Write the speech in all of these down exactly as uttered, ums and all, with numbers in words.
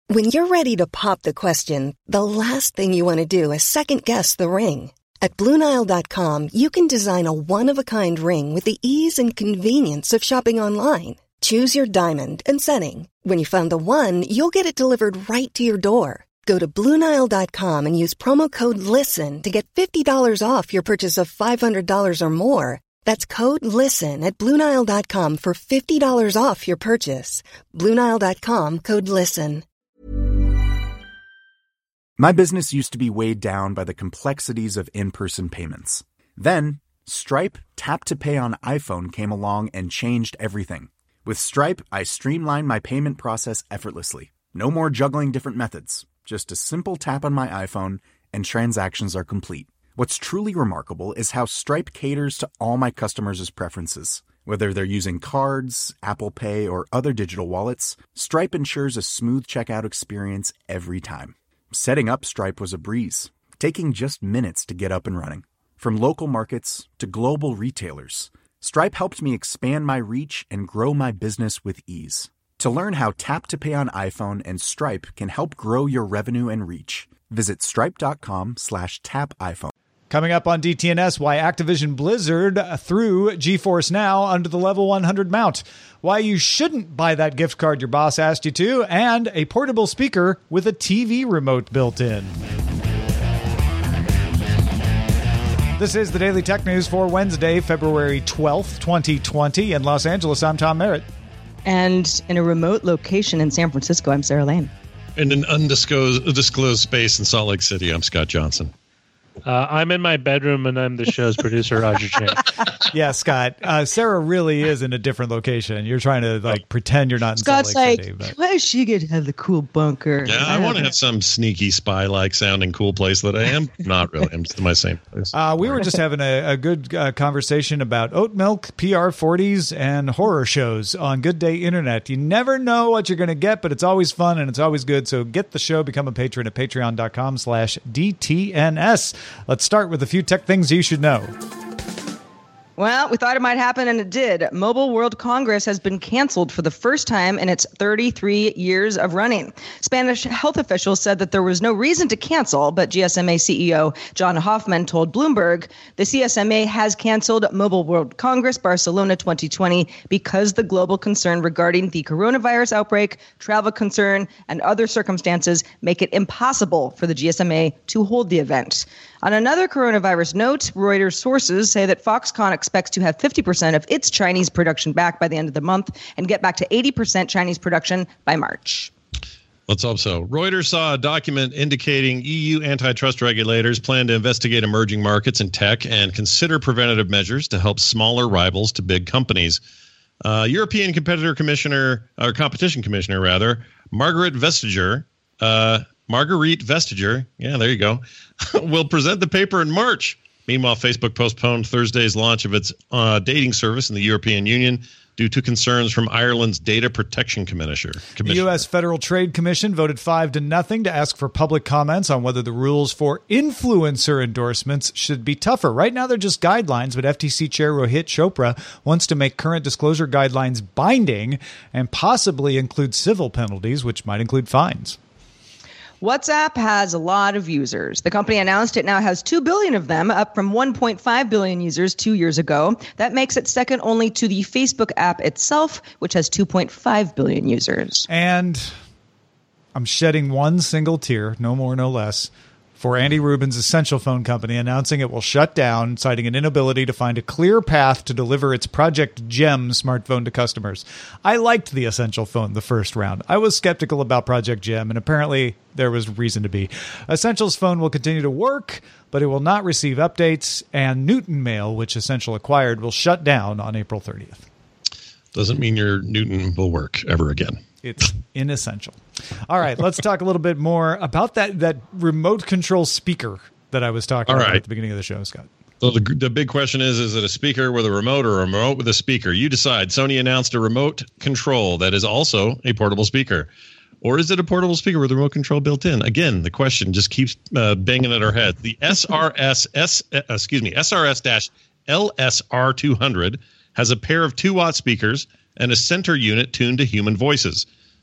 When you're ready to pop the question, the last thing you want to do is second-guess the ring. At Blue Nile dot com, you can design a one-of-a-kind ring with the ease and convenience of shopping online. Choose your diamond and setting. When you find the one, you'll get it delivered right to your door. Go to Blue Nile dot com and use promo code LISTEN to get fifty dollars off your purchase of five hundred dollars or more. That's code LISTEN at Blue Nile dot com for fifty dollars off your purchase. Blue Nile dot com, code LISTEN. My business used to be weighed down by the complexities of in-person payments. Then, Stripe Tap to Pay on iPhone came along and changed everything. With Stripe, I streamlined my payment process effortlessly. No more juggling different methods. Just a simple tap on my iPhone and transactions are complete. What's truly remarkable is how Stripe caters to all my customers' preferences. Whether they're using cards, Apple Pay, or other digital wallets, Stripe ensures a smooth checkout experience every time. Setting up Stripe was a breeze, taking just minutes to get up and running. From local markets to global retailers, Stripe helped me expand my reach and grow my business with ease. To learn how Tap to Pay on iPhone and Stripe can help grow your revenue and reach, visit stripe.com slash tap iPhone. Coming up on D T N S, why Activision Blizzard threw GeForce Now under the level one hundred mount, why you shouldn't buy that gift card your boss asked you to, and a portable speaker with a T V remote built in. This is the Daily Tech News for Wednesday, February twelfth, twenty twenty. In Los Angeles, I'm Tom Merritt. And in a remote location in San Francisco, I'm Sarah Lane. In an undisclosed undisclosed space in Salt Lake City, I'm Scott Johnson. Uh, I'm in my bedroom, and I'm the show's producer, Roger Chang. Yeah, Scott. Uh, Sarah really is in a different location. You're trying to like pretend you're not in Scott's Salt Lake like, City. But why does she get to have the cool bunker? Yeah, I, I want to have some sneaky spy-like sounding cool place that I am. Not really. I'm just in my same place. Uh, we were just having a, a good uh, conversation about oat milk, P R forties, and horror shows on Good Day Internet. You never know what you're going to get, but it's always fun and it's always good. So get the show, become a patron at patreon.com slash DTNS. Let's start with a few tech things you should know. Well, we thought it might happen, and it did. Mobile World Congress has been canceled for the first time in its thirty-three years of running. Spanish health officials said that there was no reason to cancel, but G S M A C E O John Hoffman told Bloomberg the C S M A has canceled Mobile World Congress Barcelona twenty twenty because the global concern regarding the coronavirus outbreak, travel concern, and other circumstances make it impossible for the G S M A to hold the event. On another coronavirus note, Reuters sources say that Foxconn expects to have fifty percent of its Chinese production back by the end of the month and get back to eighty percent Chinese production by March. Let's hope so. Reuters saw a document indicating E U antitrust regulators plan to investigate emerging markets in tech and consider preventative measures to help smaller rivals to big companies. Uh, European Competitor Commissioner, or Competition Commissioner, rather, Margaret Vestager, uh, Marguerite Vestager, yeah, there you go, will present the paper in March. Meanwhile, Facebook postponed Thursday's launch of its uh, dating service in the European Union due to concerns from Ireland's Data Protection Commissioner. The U S Federal Trade Commission voted five to nothing to ask for public comments on whether the rules for influencer endorsements should be tougher. Right now, they're just guidelines, but F T C Chair Rohit Chopra wants to make current disclosure guidelines binding and possibly include civil penalties, which might include fines. WhatsApp has a lot of users. The company announced it now has two billion of them, up from one point five billion users two years ago. That makes it second only to the Facebook app itself, which has two point five billion users. And I'm shedding one single tear, no more, no less, for Andy Rubin's Essential Phone company announcing it will shut down, citing an inability to find a clear path to deliver its Project Gem smartphone to customers. I liked the Essential Phone the first round. I was skeptical about Project Gem, and apparently there was reason to be. Essential's phone will continue to work, but it will not receive updates, and Newton Mail, which Essential acquired, will shut down on April thirtieth. Doesn't mean your Newton will work ever again. It's inessential. All right, let's talk a little bit more about that that remote control speaker that I was talking All about right. at the beginning of the show, Scott. So the, the big question is, is it a speaker with a remote or a remote with a speaker? You decide. Sony announced a remote control that is also a portable speaker. Or is it a portable speaker with a remote control built in? Again, the question just keeps uh, banging at our head. The S R S, S, uh, excuse me, S R S-L S R two hundred has a pair of two watt speakers and a center unit tuned to human voices.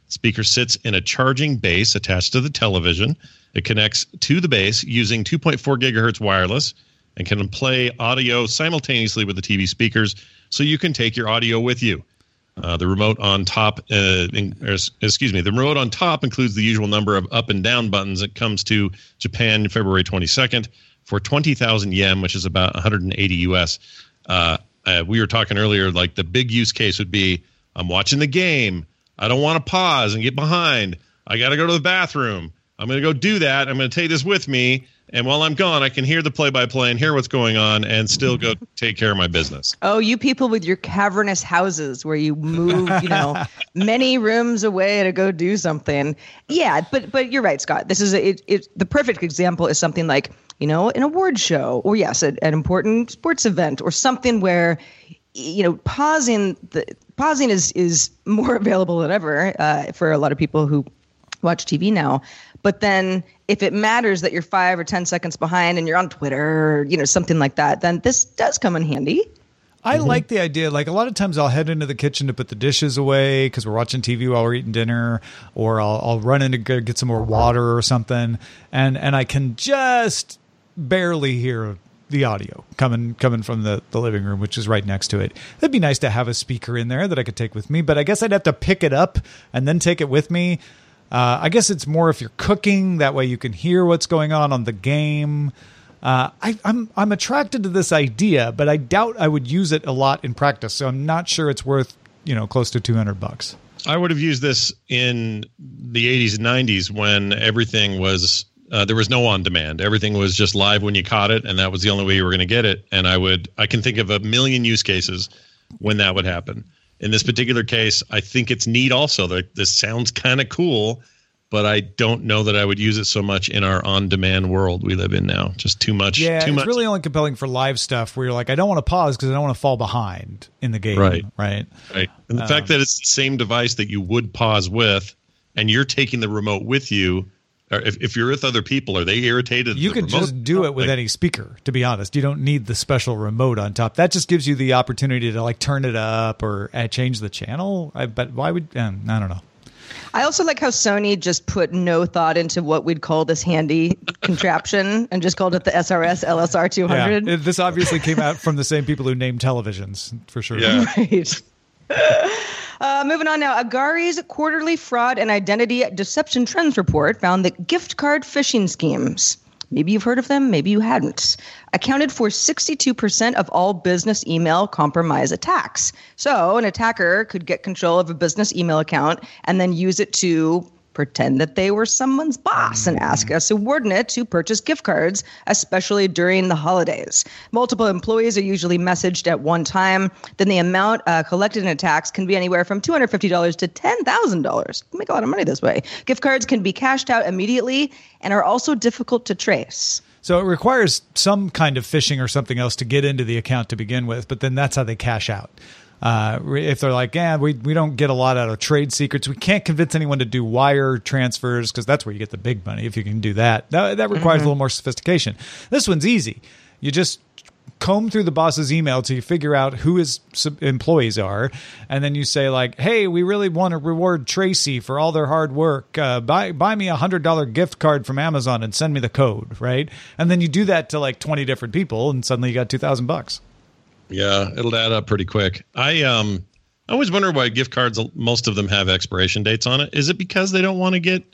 Speaker sits in a charging base attached to the television. It connects to the base using two point four gigahertz wireless and can play audio simultaneously with the T V speakers, so you can take your audio with you. Uh, the remote on top, uh, in, or, excuse me, the remote on top includes the usual number of up and down buttons. It comes to Japan February twenty-second for twenty thousand yen, which is about one hundred eighty U S. Uh, uh, we were talking earlier, like the big use case would be, I'm watching the game. I don't want to pause and get behind. I got to go to the bathroom. I'm going to go do that. I'm going to take this with me. And while I'm gone, I can hear the play-by-play and hear what's going on and still go take care of my business. Oh, you people with your cavernous houses where you move, you know, many rooms away to go do something. Yeah, but but you're right, Scott. This is a, it, it. The perfect example is something like, you know, an award show, or yes, a, an important sports event, or something where, you know, pausing the pausing is is more available than ever uh, for a lot of people who watch T V now. But then if it matters that you're five or ten seconds behind and you're on Twitter or, you know, something like that, then this does come in handy. I mm-hmm. like the idea. Like a lot of times I'll head into the kitchen to put the dishes away because we're watching T V while we're eating dinner, or I'll, I'll run in to go get some more water or something. And, and I can just barely hear the audio coming coming from the, the living room, which is right next to it. It'd be nice to have a speaker in there that I could take with me, but I guess I'd have to pick it up and then take it with me. Uh, I guess it's more if you're cooking, that way you can hear what's going on on the game. Uh, I, I'm I'm attracted to this idea, but I doubt I would use it a lot in practice. So I'm not sure it's worth, you know, close to two hundred bucks. I would have used this in the eighties and nineties when everything was uh, there was no on demand. Everything was just live when you caught it, and that was the only way you were going to get it. And I would I can think of a million use cases when that would happen. In this particular case, I think it's neat also. That this sounds kind of cool, but I don't know that I would use it so much in our on-demand world we live in now. Just too much. Yeah, too it's much. really only compelling for live stuff where you're like, I don't want to pause because I don't want to fall behind in the game. Right. Right. Right. And the Um, fact that it's the same device that you would pause with, and you're taking the remote with you, or if, if you're with other people, are they irritated? You the could remote? just do it with Like, any speaker, to be honest. You don't need the special remote on top. That just gives you the opportunity to like turn it up or uh, change the channel. I, but why would, um, I don't know. I also like how Sony just put no thought into what we'd call this handy contraption and just called it the S R S L S R two hundred. Yeah, it- this obviously came out from the same people who named televisions, for sure. Yeah. Right. Uh, moving on now, Agari's quarterly fraud and identity deception trends report found that gift card phishing schemes, maybe you've heard of them, maybe you hadn't, accounted for sixty-two percent of all business email compromise attacks. So an attacker could get control of a business email account and then use it to pretend that they were someone's boss and ask a subordinate to purchase gift cards, especially during the holidays. Multiple employees are usually messaged at one time. Then the amount uh, collected in attacks can be anywhere from two hundred fifty dollars to ten thousand dollars. You make a lot of money this way. Gift cards can be cashed out immediately and are also difficult to trace. So it requires some kind of phishing or something else to get into the account to begin with, but then that's how they cash out. Uh, if they're like, yeah, we, we don't get a lot out of trade secrets. We can't convince anyone to do wire transfers because that's where you get the big money if you can do that. That, that requires mm-hmm. a little more sophistication. This one's easy. You just comb through the boss's email till you figure out who his sub- employees are. And then you say like, hey, we really want to reward Tracy for all their hard work. Uh, buy, buy me a one hundred dollars gift card from Amazon and send me the code, right? And then you do that to like twenty different people and suddenly you got two thousand bucks. Yeah, it'll add up pretty quick. I um, I always wonder why gift cards, most of them have expiration dates on it. Is it because they don't want to get,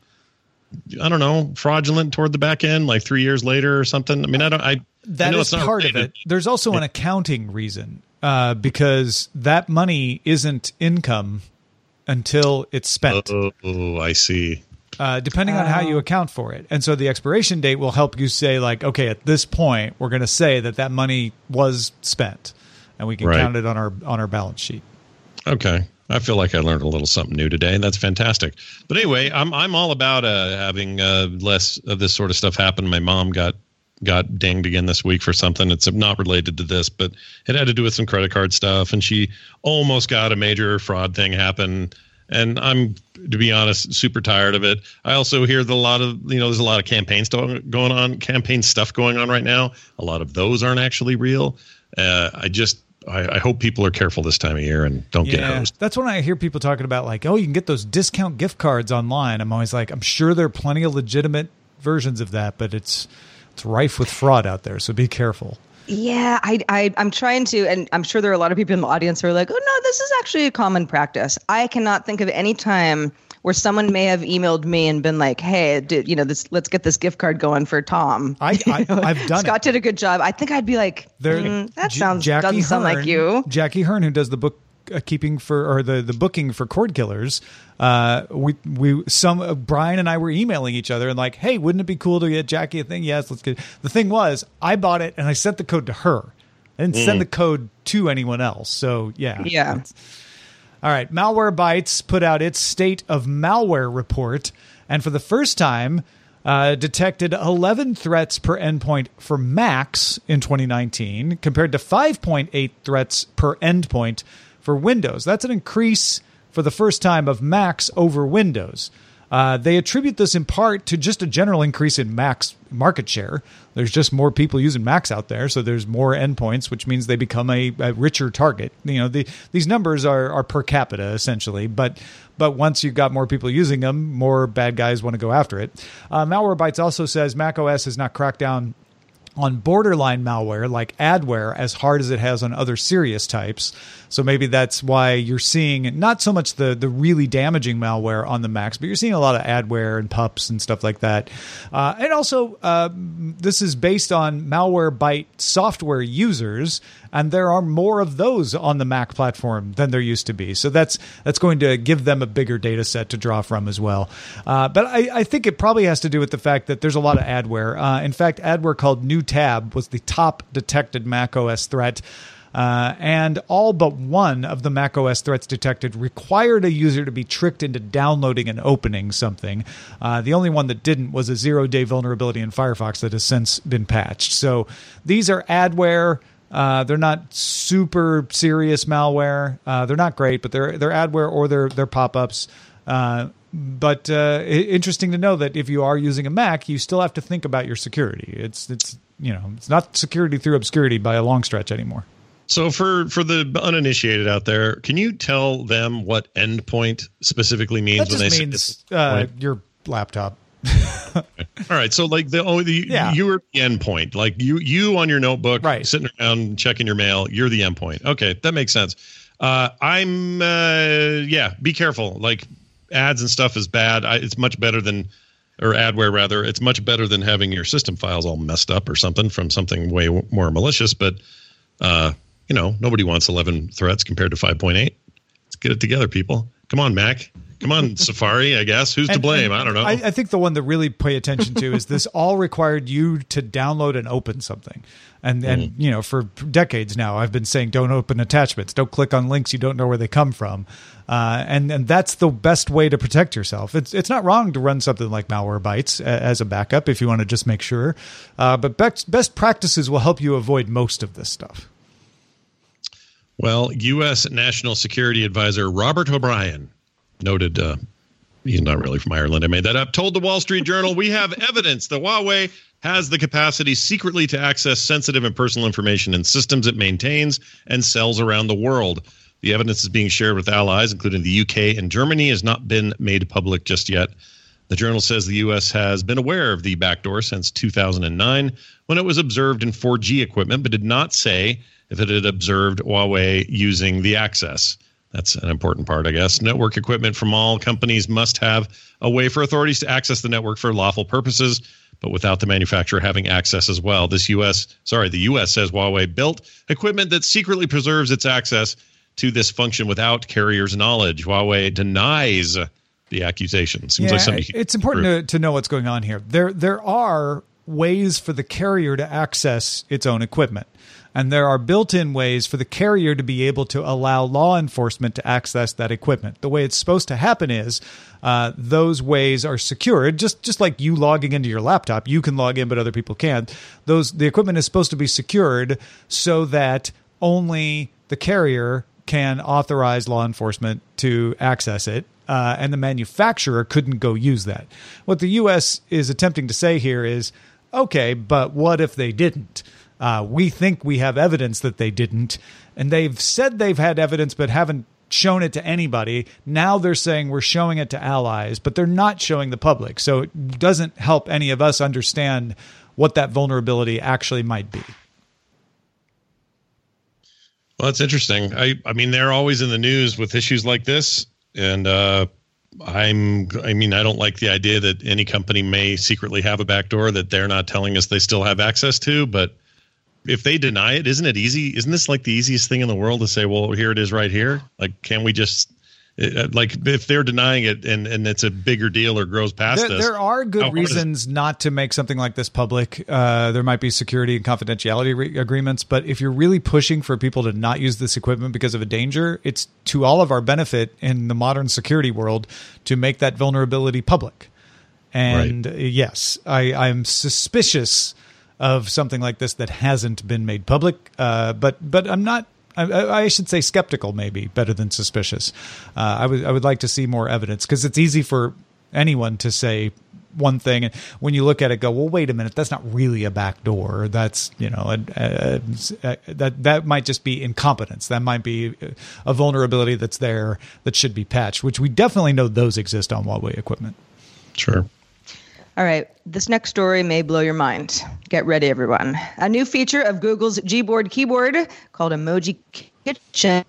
I don't know, fraudulent toward the back end, like three years later or something? I mean, I don't. I that I know is it's not part related. of it. There's also an accounting reason uh, because that money isn't income until it's spent. Oh, I see. Uh, depending on how you account for it. And so the expiration date will help you say like, okay, at this point, we're going to say that that money was spent and we can Right. count it on our on our balance sheet. Okay. I feel like I learned a little something new today, and that's fantastic. But anyway, I'm I'm all about uh, having uh, less of this sort of stuff happen. My mom got got dinged again this week for something. It's not related to this, but it had to do with some credit card stuff, and she almost got a major fraud thing happen. And I'm, to be honest, super tired of it. I also hear that a lot of, you know, there's a lot of campaign stuff going on, campaign stuff going on right now. A lot of those aren't actually real. Uh, I just, I, I hope people are careful this time of year and don't yeah, get hosed. That's when I hear people talking about like, oh, you can get those discount gift cards online. I'm always like, I'm sure there are plenty of legitimate versions of that, but it's it's rife with fraud out there. So be careful. Yeah, I, I, I'm trying to, and I'm sure there are a lot of people in the audience who are like, oh, no, this is actually a common practice. I cannot think of any time where someone may have emailed me and been like, hey, dude, you know, this, let's get this gift card going for Tom. I, I, I've done Scott it. did a good job. I think I'd be like, mm, that J- sounds Jackie doesn't sound Hearn, like you. Jackie Hearn, who does the book uh, keeping for, or the, the booking for Cord Killers, uh, we, we, some, uh, Brian and I were emailing each other and like, hey, wouldn't it be cool to get Jackie a thing? Yes, let's get it. The thing was, I bought it and I sent the code to her. I didn't mm. send the code to anyone else. So yeah. Yeah. All right. Malwarebytes put out its State of Malware report, and for the first time, uh, detected eleven threats per endpoint for Macs in twenty nineteen, compared to five point eight threats per endpoint for Windows. That's an increase for the first time of Macs over Windows. Uh, they attribute this in part to just a general increase in Mac's market share. There's just more people using Macs out there, so there's more endpoints, which means they become a, a richer target. You know, the, these numbers are, are per capita essentially, but but once you've got more people using them, more bad guys want to go after it. Uh, Malwarebytes also says macOS has not cracked down on borderline malware like adware as hard as it has on other serious types. So maybe that's why you're seeing not so much the, the really damaging malware on the Macs, but you're seeing a lot of adware and pups and stuff like that. Uh, and also, uh, this is based on Malwarebyte software users, and there are more of those on the Mac platform than there used to be. So that's that's going to give them a bigger data set to draw from as well. Uh, but I, I think it probably has to do with the fact that there's a lot of adware. Uh, in fact, adware called New Tab was the top detected macOS threat. Uh, and all but one of the macOS threats detected required a user to be tricked into downloading and opening something. Uh, the only one that didn't was a zero-day vulnerability in Firefox that has since been patched. So these are adware. Uh, they're not super serious malware. Uh, they're not great, but they're they're adware or they're they're pop-ups. Uh, but uh, interesting to know that if you are using a Mac, you still have to think about your security. It's it's you know it's not security through obscurity by a long stretch anymore. So for, for the uninitiated out there, can you tell them what endpoint specifically means? That when just they means say uh, your laptop. All right. So like the, oh, the yeah. you're the endpoint, like you, you on your notebook, right, sitting around checking your mail, you're the endpoint. Okay. That makes sense. Uh, I'm, uh, yeah, be careful. Like ads and stuff is bad. I, it's much better than, or adware rather, it's much better than having your system files all messed up or something from something way more malicious. But, uh, you know, nobody wants eleven threats compared to five point eight. Let's get it together, people. Come on, Mac. Come on, Safari, I guess. Who's and, to blame? And I don't know. I, I think the one that really pay attention to is this all required you to download and open something. And, and mm. you know, for decades now, I've been saying don't open attachments. Don't click on links you don't know where they come from. Uh, and, and that's the best way to protect yourself. It's it's not wrong to run something like Malwarebytes as a backup if you want to just make sure. Uh, but best, best practices will help you avoid most of this stuff. Well, U S National Security Advisor Robert O'Brien, noted, uh, he's not really from Ireland, I made that up, told the Wall Street Journal, we have evidence that Huawei has the capacity secretly to access sensitive and personal information in systems it maintains and sells around the world. The evidence is being shared with allies, including the U K and Germany, has not been made public just yet. The journal says the U S has been aware of the backdoor since two thousand nine when it was observed in four G equipment, but did not say if it had observed Huawei using the access. That's an important part, I guess. Network equipment from all companies must have a way for authorities to access the network for lawful purposes, but without the manufacturer having access as well. This U S, sorry, the U S says Huawei built equipment that secretly preserves its access to this function without carriers' knowledge. Huawei denies the accusation. Seems yeah, like something it's important to, to know what's going on here. There, there are ways for the carrier to access its own equipment. And there are built-in ways for the carrier to be able to allow law enforcement to access that equipment. The way it's supposed to happen is uh, those ways are secured, just just like you logging into your laptop. You can log in, but other people can't. Those the equipment is supposed to be secured so that only the carrier can authorize law enforcement to access it. Uh, and the manufacturer couldn't go use that. What the U S is attempting to say here is, okay, but what if they didn't? Uh, we think we have evidence that they didn't, and they've said they've had evidence but haven't shown it to anybody. Now they're saying we're showing it to allies, but they're not showing the public. So it doesn't help any of us understand what that vulnerability actually might be. Well, that's interesting. I, I mean, they're always in the news with issues like this. And uh, I'm, I mean, I don't like the idea that any company may secretly have a backdoor that they're not telling us they still have access to. But if they deny it, isn't it easy? Isn't this like the easiest thing in the world to say, well, here it is right here? Like, can we just, it, like, if they're denying it and, and it's a bigger deal or grows past there, this. There are good reasons not to make something like this public. Uh, there might be security and confidentiality re- agreements, but if you're really pushing for people to not use this equipment because of a danger, it's to all of our benefit in the modern security world to make that vulnerability public. And right. yes, I, I'm suspicious of something like this that hasn't been made public. Uh, but but I'm not, I, I should say skeptical, maybe better than suspicious. Uh, I would I would like to see more evidence, because it's easy for anyone to say one thing, and when you look at it, go, well, wait a minute, that's not really a backdoor. That's, you know, a, a, a, that that might just be incompetence. That might be a vulnerability that's there that should be patched, which we definitely know those exist on Huawei equipment. Sure. All right, this next story may blow your mind. Get ready, everyone. A new feature of Google's Gboard keyboard called Emoji Kitchen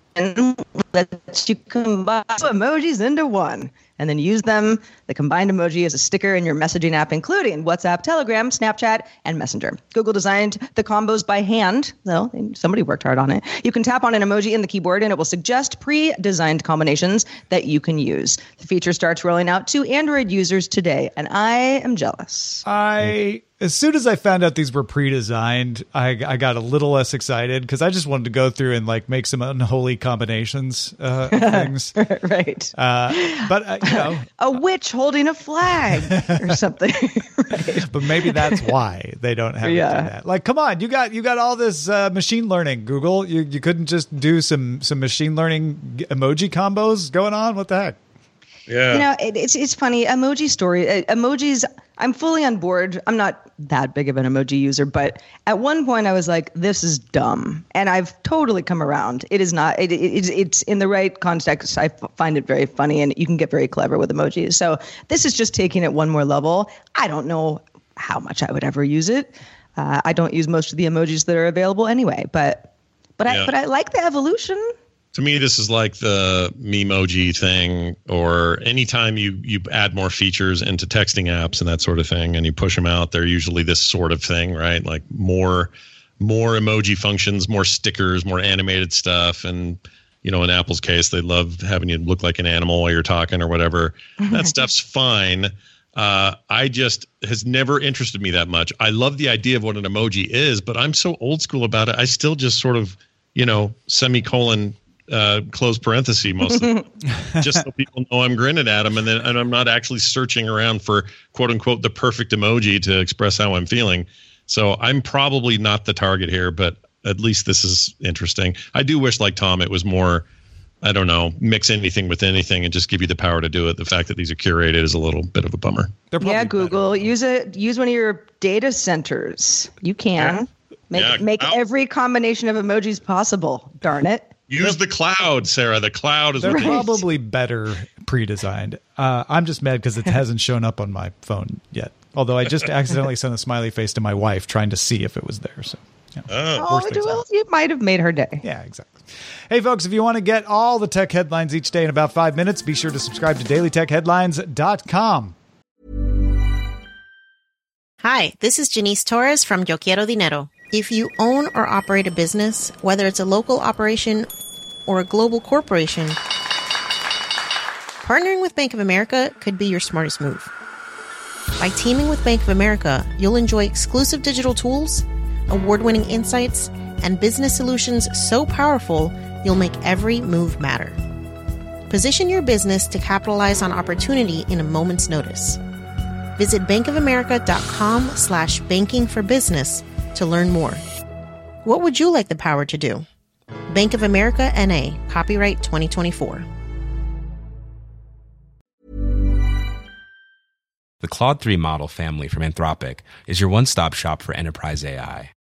lets you combine two emojis into one and then use them, the combined emoji, as a sticker in your messaging app, including WhatsApp, Telegram, Snapchat, and Messenger. Google designed the combos by hand, though somebody worked hard on it. You can tap on an emoji in the keyboard and it will suggest pre-designed combinations that you can use. The feature starts rolling out to Android users today, and I am jealous. I... As soon as I found out these were pre-designed, I, I got a little less excited, because I just wanted to go through and like make some unholy combinations uh, of things. Right. Uh, but, uh, you know. A witch holding a flag or something. Right. But maybe that's why they don't have yeah. it do that. Like, come on, you got you got all this uh, machine learning, Google. You you couldn't just do some, some machine learning emoji combos going on? What the heck? Yeah. You know, it, it's it's funny. Emoji story, uh, emojis, I'm fully on board. I'm not that big of an emoji user, but at one point I was like, this is dumb. And I've totally come around. It is not, it, it, it's, it's in the right context. I f- find it very funny, and you can get very clever with emojis. So this is just taking it one more level. I don't know how much I would ever use it. Uh, I don't use most of the emojis that are available anyway, but, but yeah. I, but I like the evolution. To me, this is like the Memoji thing, or anytime you, you add more features into texting apps and that sort of thing, and you push them out, they're usually this sort of thing, right? Like more more emoji functions, more stickers, more animated stuff. And, you know, in Apple's case, they love having you look like an animal while you're talking or whatever. That stuff's fine. Uh, I just has never interested me that much. I love the idea of what an emoji is, but I'm so old school about it. I still just sort of, you know, semicolon, uh, close parenthesis most of the time, just so people know I'm grinning at them, and then and I'm not actually searching around for quote unquote the perfect emoji to express how I'm feeling. So I'm probably not the target here, but at least this is interesting. I do wish, like Tom, it was more, I don't know, mix anything with anything and just give you the power to do it. The fact that these are curated is a little bit of a bummer. Yeah, Google, better. use it. Use one of your data centers. You can yeah. make yeah, make cloud. every combination of emojis possible. Darn it. Use the cloud, Sarah. The cloud is They're what they probably better pre-designed. Uh, I'm just mad because it hasn't shown up on my phone yet. Although I just accidentally sent a smiley face to my wife trying to see if it was there. So, yeah. Oh, oh well, you might have made her day. Yeah, exactly. Hey, folks, if you want to get all the tech headlines each day in about five minutes, be sure to subscribe to daily tech headlines dot com. Hi, this is Janice Torres from Yo Quiero Dinero. If you own or operate a business, whether it's a local operation or a global corporation, partnering with Bank of America could be your smartest move. By teaming with Bank of America, you'll enjoy exclusive digital tools, award-winning insights, and business solutions so powerful, you'll make every move matter. Position your business to capitalize on opportunity in a moment's notice. Visit bankofamerica.com slash banking for business to learn more. What would you like the power to do? Bank of America N A, copyright twenty twenty-four. The Claude three model family from Anthropic is your one-stop shop for enterprise A I.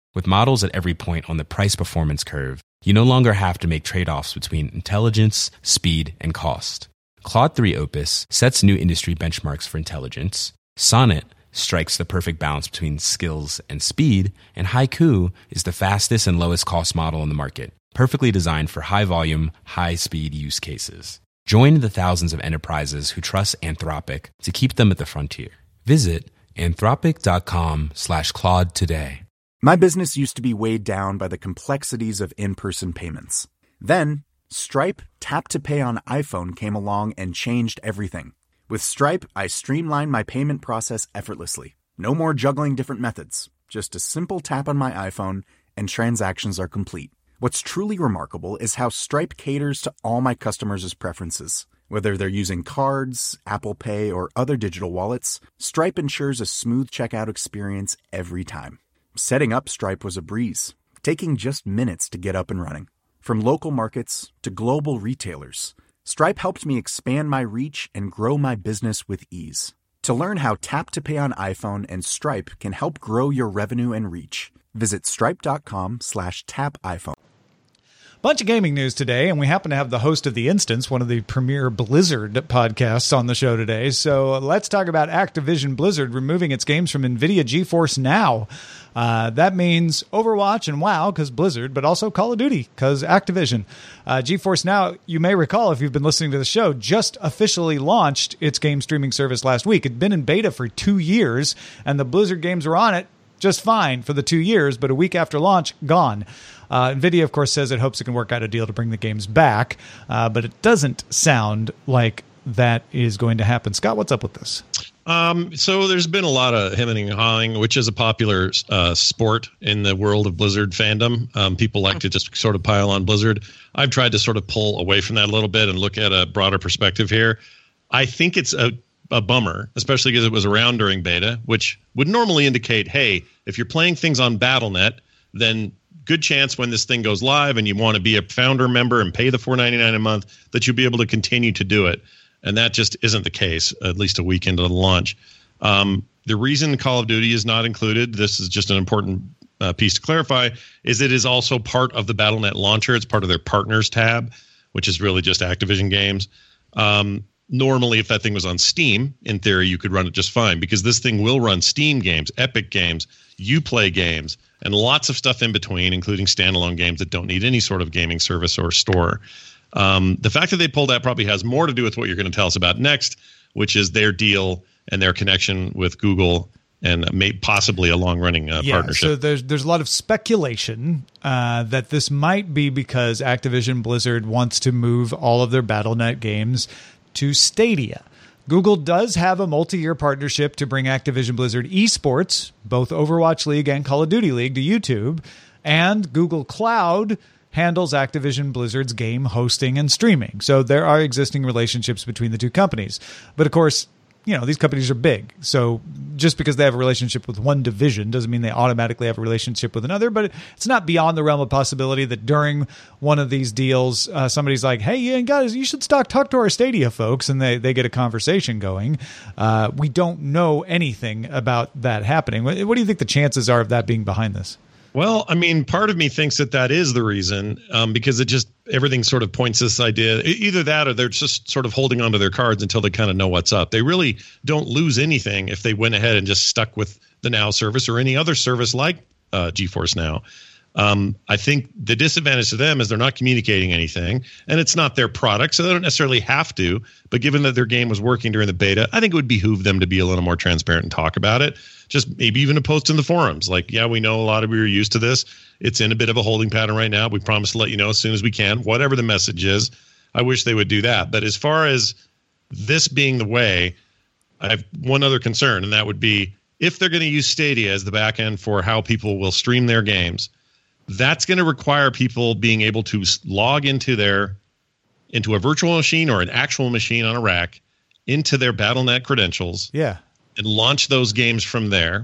With models at every point on the price-performance curve, you no longer have to make trade-offs between intelligence, speed, and cost. Claude three Opus sets new industry benchmarks for intelligence. Sonnet strikes the perfect balance between skills and speed. And Haiku is the fastest and lowest cost model in the market, perfectly designed for high-volume, high-speed use cases. Join the thousands of enterprises who trust Anthropic to keep them at the frontier. Visit anthropic.com slash Claude today. My business used to be weighed down by the complexities of in-person payments. Then, Stripe Tap to Pay on iPhone came along and changed everything. With Stripe, I streamlined my payment process effortlessly. No more juggling different methods. Just a simple tap on my iPhone and transactions are complete. What's truly remarkable is how Stripe caters to all my customers' preferences. Whether they're using cards, Apple Pay, or other digital wallets, Stripe ensures a smooth checkout experience every time. Setting up Stripe was a breeze, taking just minutes to get up and running. From local markets to global retailers, Stripe helped me expand my reach and grow my business with ease. To learn how Tap to Pay on iPhone and Stripe can help grow your revenue and reach, visit stripe.com slash tap iPhone. Bunch of gaming news today, and we happen to have the host of The Instance, one of the premier Blizzard podcasts, on the show today. So let's talk about Activision Blizzard removing its games from NVIDIA GeForce Now. Uh, that means Overwatch and WoW, because Blizzard, but also Call of Duty, because Activision. Uh, GeForce Now, you may recall if you've been listening to the show, just officially launched its game streaming service last week. It'd been in beta for two years, and the Blizzard games were on it just fine for the two years, but a week after launch, gone. Uh, NVIDIA, of course, says it hopes it can work out a deal to bring the games back, uh, but it doesn't sound like that is going to happen. Scott, what's up with this? Um, so there's been a lot of hemming and hawing, which is a popular uh, sport in the world of Blizzard fandom. Um, people like to just sort of pile on Blizzard. I've tried to sort of pull away from that a little bit and look at a broader perspective here. I think it's a a bummer, especially because it was around during beta, which would normally indicate, hey, if you're playing things on Battle dot net, then good chance when this thing goes live and you want to be a founder member and pay the four ninety-nine a month that you'll be able to continue to do it. And that just isn't the case, at least a week into the launch. Um, the reason Call of Duty is not included, this is just an important uh, piece to clarify, is it is also part of the Battle dot net launcher. It's part of their partners tab, which is really just Activision games. Um, Normally, if that thing was on Steam, in theory, you could run it just fine because this thing will run Steam games, Epic games, Uplay games, and lots of stuff in between, including standalone games that don't need any sort of gaming service or store. Um, the fact that they pulled that probably has more to do with what you're going to tell us about next, which is their deal and their connection with Google and may, possibly a long-running uh, yeah, partnership. So there's there's a lot of speculation uh, that this might be because Activision Blizzard wants to move all of their Battle dot net games to Stadia. Google does have a multi-year partnership to bring Activision Blizzard esports, both Overwatch League and Call of Duty League, to YouTube, and Google Cloud handles Activision Blizzard's game hosting and streaming. So there are existing relationships between the two companies. But of course, you know, these companies are big. So just because they have a relationship with one division doesn't mean they automatically have a relationship with another. But it's not beyond the realm of possibility that during one of these deals, uh, somebody's like, hey, yeah, guys, you should talk, talk to our Stadia folks. And they, they get a conversation going. Uh, we don't know anything about that happening. What, what do you think the chances are of that being behind this? Well, I mean, part of me thinks that that is the reason, um, because it just everything sort of points this idea. Either that or they're just sort of holding onto their cards until they kind of know what's up. They really don't lose anything if they went ahead and just stuck with the Now service or any other service like uh, GeForce Now. Um, I think the disadvantage to them is they're not communicating anything, and it's not their product, so they don't necessarily have to. But given that their game was working during the beta, I think it would behoove them to be a little more transparent and talk about it. Just maybe even a post in the forums. Like, yeah, we know a lot of you are used to this. It's in a bit of a holding pattern right now. We promise to let you know as soon as we can, whatever the message is. I wish they would do that. But as far as this being the way, I have one other concern, and that would be if they're going to use Stadia as the back end for how people will stream their games, that's going to require people being able to log into their into a virtual machine or an actual machine on a rack into their Battle dot net credentials. Yeah. And launch those games from there.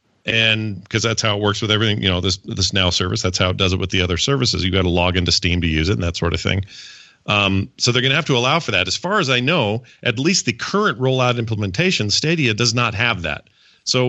And because that's how it works with everything, you know, this this Now service, that's how it does it with the other services. You got to log into Steam to use it and that sort of thing. Um, so they're going to have to allow for that. As far as I know, at least the current rollout implementation, Stadia does not have that. So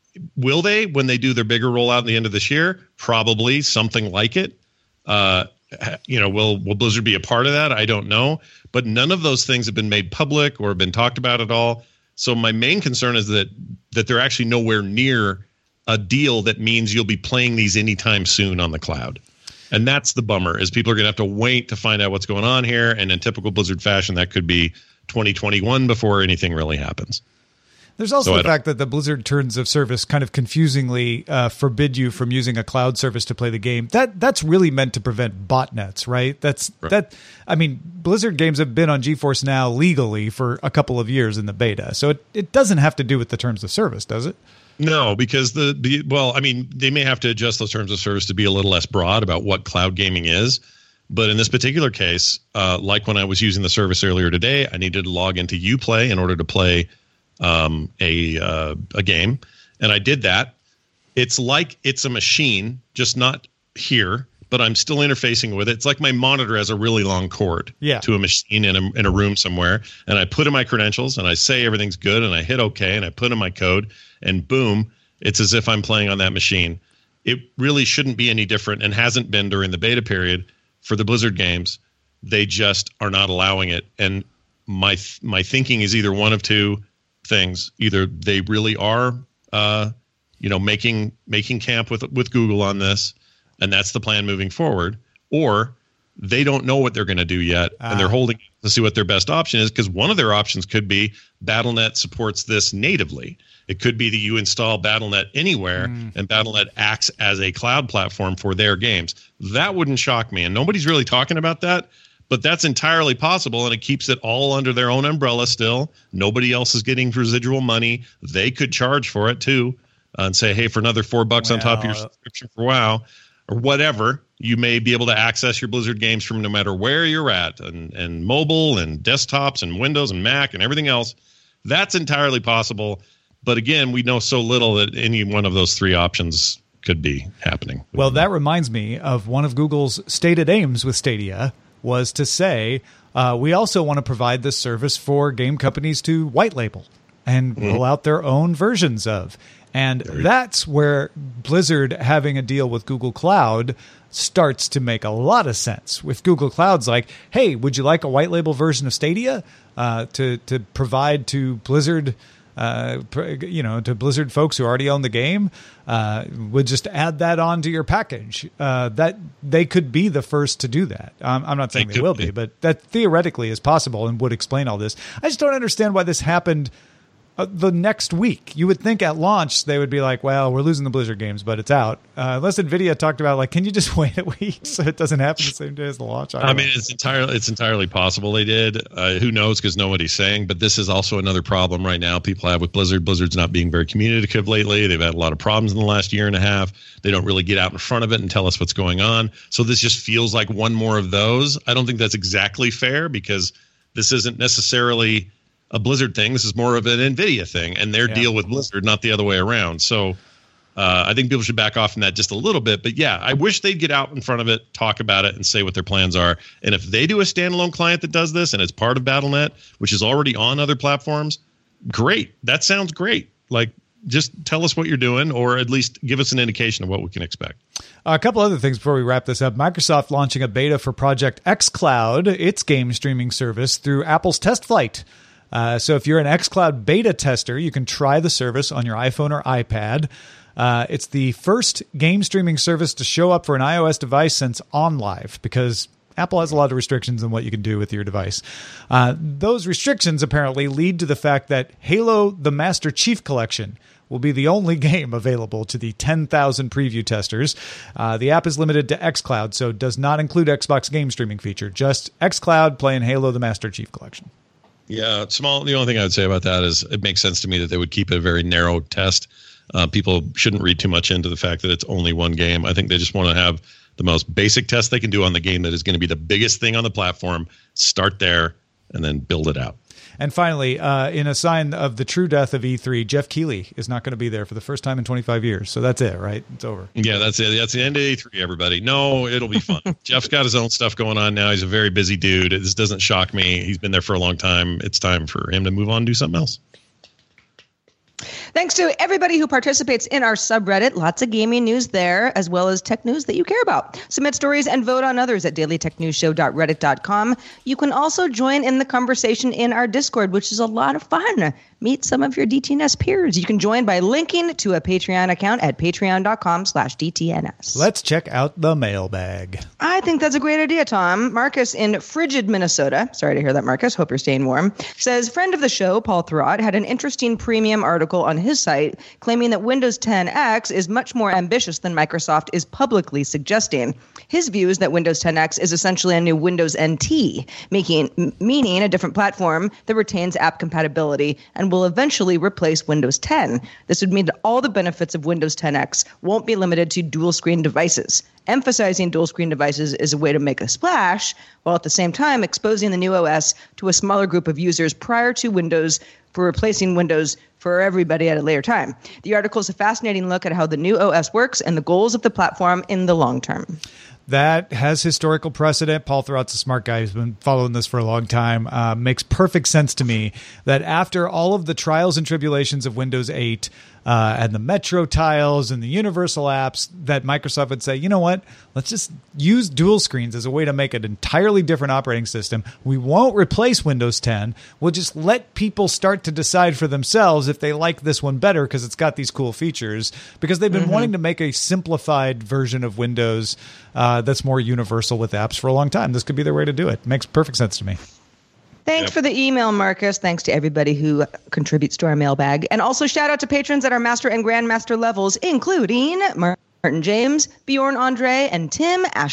will they, when they do their bigger rollout at the end of this year? Probably something like it. Uh, you know, will will Blizzard be a part of that? I don't know. But none of those things have been made public or been talked about at all. So my main concern is that that they're actually nowhere near a deal that means you'll be playing these anytime soon on the cloud. And that's the bummer, is people are going to have to wait to find out what's going on here. And in typical Blizzard fashion, that could be twenty twenty-one before anything really happens. There's also So I the fact that the Blizzard terms of service kind of confusingly uh, forbid you from using a cloud service to play the game. That that's really meant to prevent botnets, right? That's Right. that. I mean, Blizzard games have been on GeForce Now legally for a couple of years in the beta, so it, it doesn't have to do with the terms of service, does it? No, because the, the well, I mean, they may have to adjust those terms of service to be a little less broad about what cloud gaming is. But in this particular case, uh, like when I was using the service earlier today, I needed to log into Uplay in order to play um, a uh, a game, and I did that. It's like it's a machine, just not here, but I'm still interfacing with it. It's like my monitor has a really long cord Yeah. to a machine in a in a room somewhere, and I put in my credentials, and I say everything's good, and I hit OK, and I put in my code, and boom, it's as if I'm playing on that machine. It really shouldn't be any different, and hasn't been during the beta period for the Blizzard games. They just are not allowing it, and my th- my thinking is either one of two things: either they really are, uh, you know, making making camp with with Google on this, and that's the plan moving forward, or they don't know what they're going to do yet, Ah. and they're holding to see what their best option is, because one of their options could be Battle dot net supports this natively. It could be that you install Battle dot net anywhere, Mm. and Battle dot net acts as a cloud platform for their games. That wouldn't shock me, and nobody's really talking about that. But that's entirely possible, and it keeps it all under their own umbrella still. Nobody else is getting residual money. They could charge for it, too, uh, and say, hey, for another four bucks on top of your Well, subscription for WoW, or whatever, you may be able to access your Blizzard games from no matter where you're at, and, and mobile and desktops and Windows and Mac and everything else. That's entirely possible. But again, we know so little that any one of those three options could be happening. Well, that reminds me of one of Google's stated aims with Stadia was to say, uh, we also want to provide this service for game companies to white label and Mm-hmm. roll out their own versions of. And that's where Blizzard having a deal with Google Cloud starts to make a lot of sense. With Google Cloud's like, hey, would you like a white label version of Stadia uh, to, to provide to Blizzard Uh, pr- you know, to Blizzard folks who already own the game, uh, would just add that onto your package. Uh, that they could be the first to do that. Um, I'm not saying They they, could will be. be, but that theoretically is possible and would explain all this. I just don't understand why this happened uh, the next week. You would think at launch they would be like, well, we're losing the Blizzard games, but it's out. Uh, unless NVIDIA talked about, like, can you just wait a week so it doesn't happen the same day as the launch? I, I don't mean, know. it's entirely it's entirely possible they did. Uh, who knows? Because nobody's saying. But this is also another problem right now people have with Blizzard. Blizzard's not being very communicative lately. They've had a lot of problems in the last year and a half. They don't really get out in front of it and tell us what's going on. So this just feels like one more of those. I don't think that's exactly fair, because this isn't necessarily a Blizzard thing. This is more of an NVIDIA thing and their Yeah. deal with Blizzard, not the other way around. So Uh, I think people should back off from that just a little bit. But yeah, I wish they'd get out in front of it, talk about it, and say what their plans are. And if they do a standalone client that does this and it's part of Battle dot net, which is already on other platforms, great. That sounds great. Like, just tell us what you're doing, or at least give us an indication of what we can expect. A couple other things before we wrap this up. Microsoft launching a beta for Project xCloud, its game streaming service, through Apple's Test Flight. Uh, so if you're an xCloud beta tester, you can try the service on your iPhone or iPad. Uh, it's the first game streaming service to show up for an iOS device since OnLive, because Apple has a lot of restrictions on what you can do with your device. Uh, those restrictions apparently lead to the fact that Halo the Master Chief Collection will be the only game available to the ten thousand preview testers. Uh, the app is limited to xCloud, so does not include Xbox game streaming feature. Just xCloud playing Halo the Master Chief Collection. Yeah, small. The only thing I would say about that is it makes sense to me that they would keep it a very narrow test. Uh, people shouldn't read too much into the fact that it's only one game. I think they just want to have the most basic test they can do on the game that is going to be the biggest thing on the platform. Start there and then build it out. And finally, uh, in a sign of the true death of E three, Jeff Keighley is not going to be there for the first time in twenty-five years. So that's it, right? It's over. Yeah, that's it. That's the end of E three, everybody. No, it'll be fun. Jeff's got his own stuff going on now. He's a very busy dude. This doesn't shock me. He's been there for a long time. It's time for him to move on and do something else. Thanks to everybody who participates in our subreddit. Lots of gaming news there, as well as tech news that you care about. Submit stories and vote on others at daily tech news show dot reddit dot com. You can also join in the conversation in our Discord, which is a lot of fun. Meet some of your D T N S peers. You can join by linking to a Patreon account at patreon dot com slash D T N S. Let's check out the mailbag. I think that's a great idea, Tom. Marcus in frigid Minnesota, sorry to hear that, Marcus, hope you're staying warm, says, friend of the show, Paul Thurrott, had an interesting premium article on his site claiming that Windows ten X is much more ambitious than Microsoft is publicly suggesting. His view is that Windows ten X is essentially a new Windows N T, making m- meaning a different platform that retains app compatibility and will eventually replace Windows ten. This would mean that all the benefits of Windows ten X won't be limited to dual-screen devices. Emphasizing dual-screen devices is a way to make a splash, while at the same time exposing the new O S to a smaller group of users prior to Windows for replacing Windows for everybody at a later time. The article is a fascinating look at how the new O S works and the goals of the platform in the long term. That has historical precedent. Paul Thurrott's a smart guy. He's been following this for a long time. Uh, makes perfect sense to me that after all of the trials and tribulations of Windows eight uh, and the Metro tiles and the universal apps, that Microsoft would say, you know what, let's just use dual screens as a way to make an entirely different operating system. We won't replace Windows ten. We'll just let people start to decide for themselves if they like this one better because it's got these cool features, because they've been mm-hmm. wanting to make a simplified version of Windows uh, that's more universal with apps for a long time. This could be their way to do it. Makes perfect sense to me. Thanks yep. for the email, Marcus. Thanks to everybody who contributes to our mailbag. And also shout out to patrons at our Master and Grandmaster levels, including Martin James, Bjorn Andre, and Tim Ash.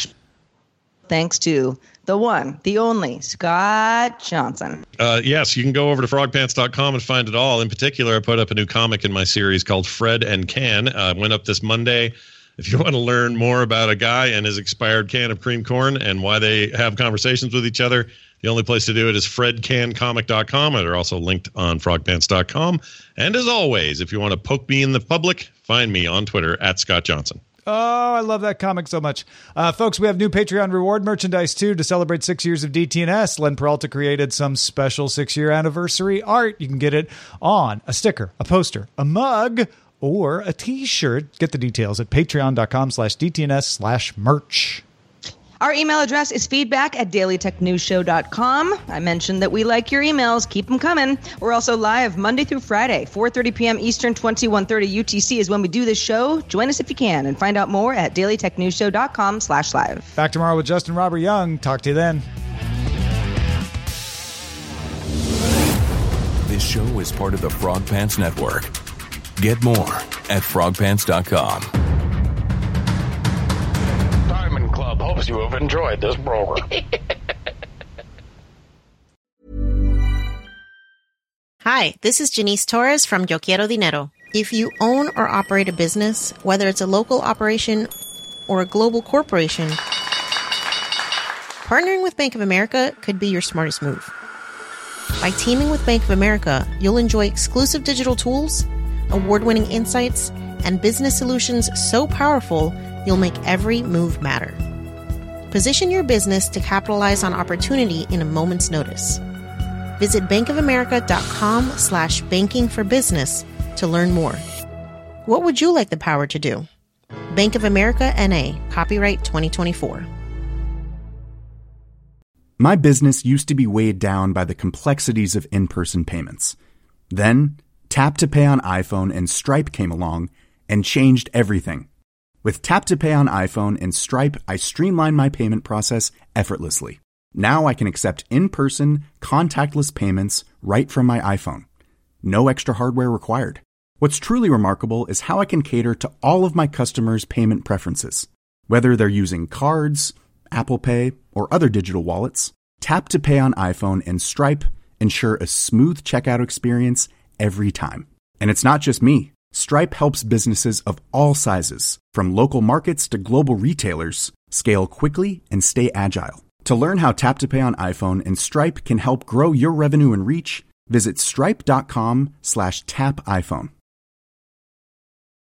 Thanks to the one, the only, Scott Johnson. Uh, yes, you can go over to frog pants dot com and find it all. In particular, I put up a new comic in my series called Fred and Can. Uh, went up this Monday. If you want to learn more about a guy and his expired can of cream corn and why they have conversations with each other, the only place to do it is fred can comic dot com. They're also linked on frog pants dot com. And as always, if you want to poke me in the public, find me on Twitter at Scott Johnson. Oh, I love that comic so much. Uh, folks, we have new Patreon reward merchandise, too, to celebrate six years of D T N S. Len Peralta created some special six-year anniversary art. You can get it on a sticker, a poster, a mug, or a T-shirt. Get the details at patreon dot com slash D T N S slash merch. Our email address is feedback at daily tech news show dot com. I mentioned that we like your emails. Keep them coming. We're also live Monday through Friday, four thirty p.m. Eastern, twenty-one thirty U T C is when we do this show. Join us if you can, and find out more at daily tech news show dot com slash live. Back tomorrow with Justin Robert Young. Talk to you then. This show is part of the Frog Pants Network. Get more at frog pants dot com. Diamond Club hopes you have enjoyed this program. Hi, this is Janice Torres from Yo Quiero Dinero. If you own or operate a business, whether it's a local operation or a global corporation, partnering with Bank of America could be your smartest move. By teaming with Bank of America, you'll enjoy exclusive digital tools, award-winning insights, and business solutions so powerful, you'll make every move matter. Position your business to capitalize on opportunity in a moment's notice. Visit bankofamerica.com slash banking for business to learn more. What would you like the power to do? Bank of America N A, copyright twenty twenty-four. My business used to be weighed down by the complexities of in-person payments. Then, Tap to Pay on iPhone and Stripe came along and changed everything. With Tap to Pay on iPhone and Stripe, I streamlined my payment process effortlessly. Now I can accept in-person, contactless payments right from my iPhone. No extra hardware required. What's truly remarkable is how I can cater to all of my customers' payment preferences. Whether they're using cards, Apple Pay, or other digital wallets, Tap to Pay on iPhone and Stripe ensure a smooth checkout experience every time. And it's not just me. Stripe helps businesses of all sizes, from local markets to global retailers, scale quickly and stay agile. To learn how Tap to Pay on iPhone and Stripe can help grow your revenue and reach, visit stripe dot com slash tap iPhone.